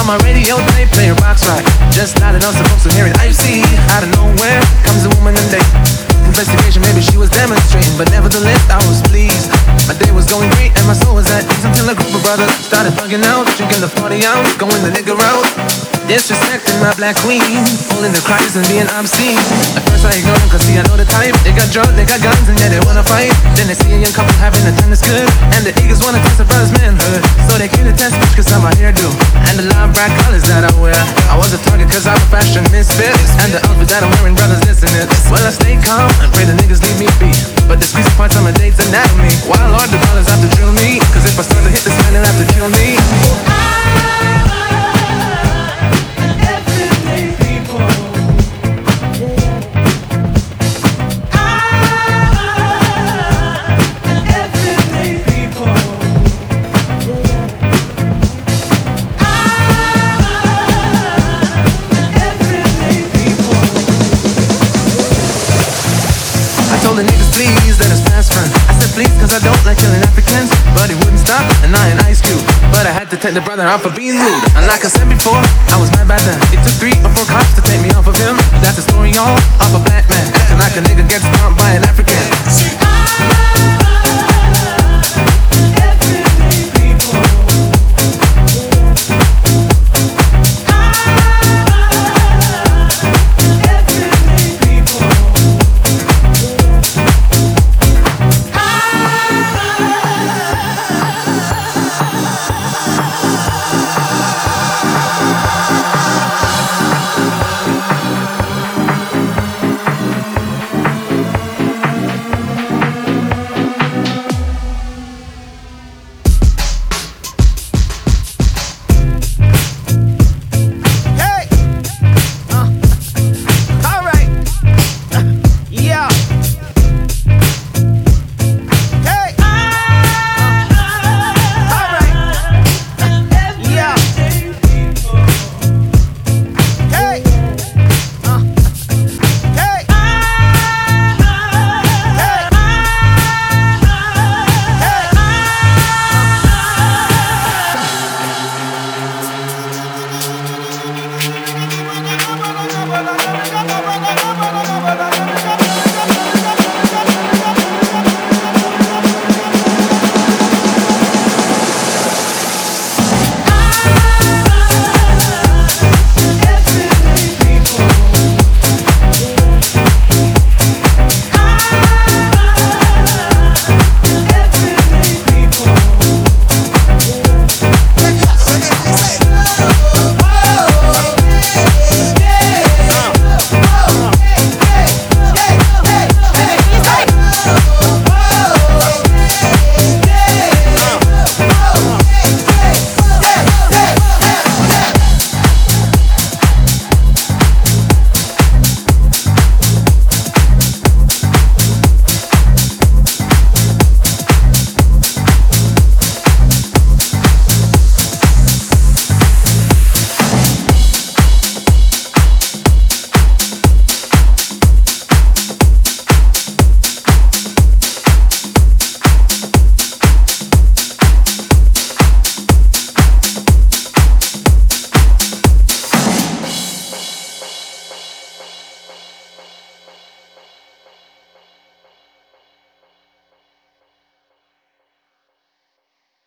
On my radio, they play rocks right. Just not enough supposed to hear it. I see, out of nowhere comes a woman and they investigation, maybe she was demonstrating, but nevertheless I was pleased. My day was going great and my soul was at ease until a group of brothers started bugging out, drinking the 40 out, going the nigga route, disrespecting my black queen, pulling the cries and being obscene. At first I ignored them cause see I know the type. They got drugs, they got guns and yeah they wanna fight. Then they see a young couple having a time that's good, and the eagles wanna test a brother's manhood. So they came to test me cause I'm a hairdo and the loud bright colors that I wear. I was a target cause I'm a fashion misfit, and the outfit that I'm wearing brothers listen it. Well I stay calm and pray the niggas leave me be, but the squeeze parts on my date's anatomy. Why Lord the brothers have to drill me, cause if I start to hit this man they'll have to kill me. Told the niggas please let us pass front. I said please cause I don't like killing Africans, but he wouldn't stop and I an Ice Cube, but I had to take the brother out for being rude. And like I said before, I was mad by then. It took 3 or 4 cops to take me off of him. That's the story y'all, off a black man acting like a nigga gets stomped by an African.